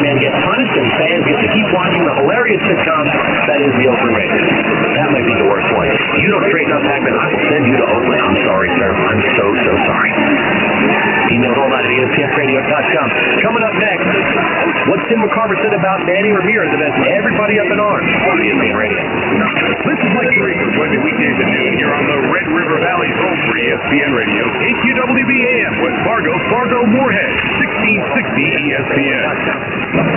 men get punished and fans get to keep watching the hilarious sitcom that is the Oakland Raiders. That might be the worst one. You don't straighten up, Hackman, I will send you to Oakland. I'm sorry, sir. I'm so sorry. Email all that at ESPNradio.com. Coming up next, what Tim McCarver said about Manny Ramirez and has everybody up in arms on ESPN Radio. This is Mike Green. Join me weekdays at noon here on the Red River Valley's home for ESPN Radio, AQWB AM with Fargo, Moorhead, 1660 ESPN.